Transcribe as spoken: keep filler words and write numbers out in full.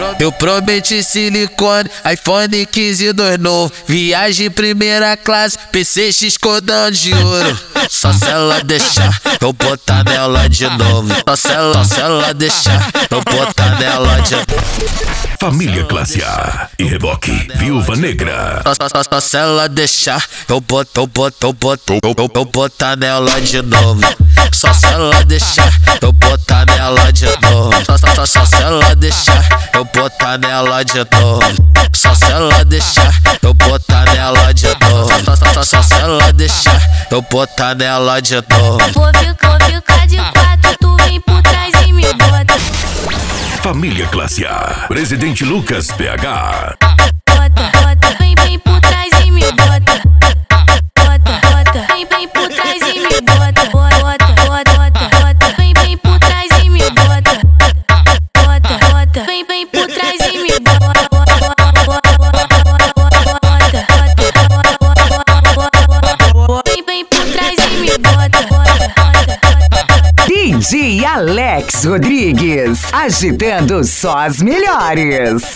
Eu prometi silicone, iPhone quinze dois novo. Viagem primeira classe, P C X cordão de ouro. Só se ela deixar, eu botar nela de novo. Só se ela, só se ela deixar, eu botar nela de novo. Família Classe A e Reboque Viúva Negra. Só, só, só se ela deixar, eu boto, eu boto, eu boto, eu, eu, eu botar nela de novo. Só se ela deixar, eu botar nela de novo. Só, só, só, só se ela deixar, eu botar nela de novo. Só se ela deixar, eu botar nela de novo. Só, só, só, só se ela deixar, eu botar nela de novo. Vou ficar, vou ficar de quatro, tu vem por trás e me bota. Família Classe A, Presidente Lucas P H. Bota, bota, vem, vem por trás e me bota. Bota, bota, vem, vem por trás e me bota. Bota, bota, bota, bota, vem, vem por trás e me bota. Bota, bota, vem, vem por trás e me bota. Vem, vem por trás e me bota. D J Alex Rodrigues, agitando só as melhores.